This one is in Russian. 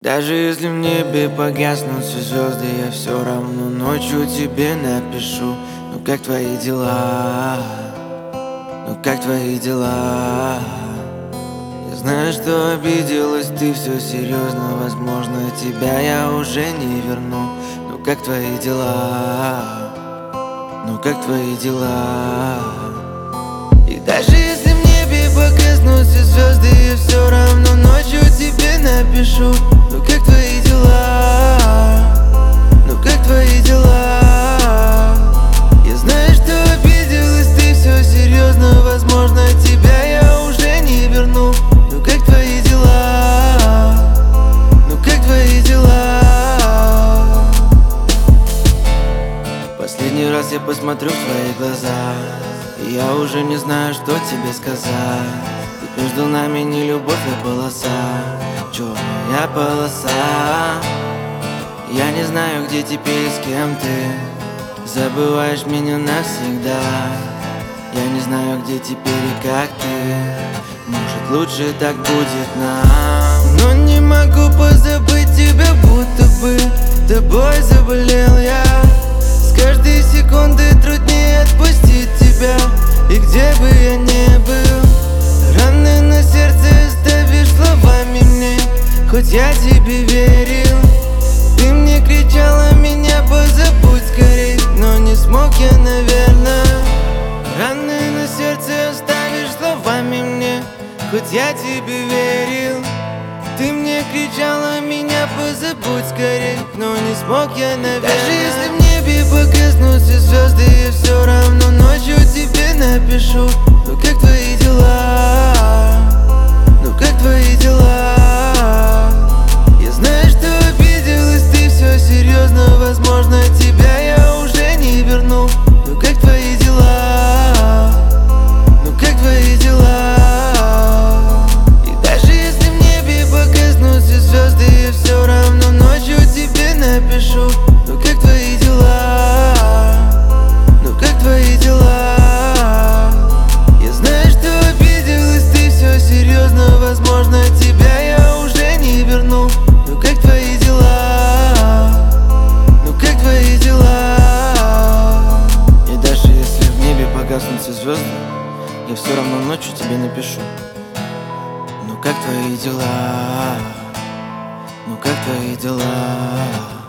Даже если в небе погаснут все звезды, я все равно ночью тебе напишу. Ну как твои дела? Ну как твои дела? Я знаю, что обиделась ты, все серьезно. Возможно, тебя я уже не верну. Ну как твои дела? Ну как твои дела? И даже если в небе погаснут все звезды, я все равно ночью тебе напишу. Ну как твои дела? Ну как твои дела? Я знаю, что обиделась ты, все серьезно. Возможно, тебя я уже не верну. Ну как твои дела? Ну как твои дела? Последний раз я посмотрю в твои глаза, и я уже не знаю, что тебе сказать. Ведь между нами не любовь, а полоса, черная полоса. Я не знаю, где теперь и с кем ты забываешь меня навсегда. Я не знаю, где теперь и как ты. Может, лучше так будет нам. Но не могу позабыть тебя, будто бы тобой заболел я. С каждой секунды труднее отпустить тебя. И где бы я ни был, раны на сердце оставишь словами мне. Хоть я тебе верил, ты мне кричала, меня позабудь скорей. Но не смог я, наверное. Раны на сердце оставишь словами мне. Хоть я тебе верил, ты мне кричала, меня позабудь скорей. Но не смог я, наверное. Даже если в небе погаснут все звезды, я все равно ночью тебе напишу. Ну как твои дела? Ну как твои дела? Я знаю, что обиделась ты, все серьезно. Возможно, тебя я уже не верну. Ну как твои дела? Ну как твои дела? И даже если в небе погаснут все звезды, я все равно ночью тебе напишу. Ну как твои дела? Ну как твои дела? Я знаю, что обиделась ты, все серьезно. Возможно, тебя я уже не верну. Ну как твои дела? Ну как твои дела? И даже если в небе погаснут все звезды, я все равно ночью тебе напишу. Ну как твои дела? Ну как твои дела?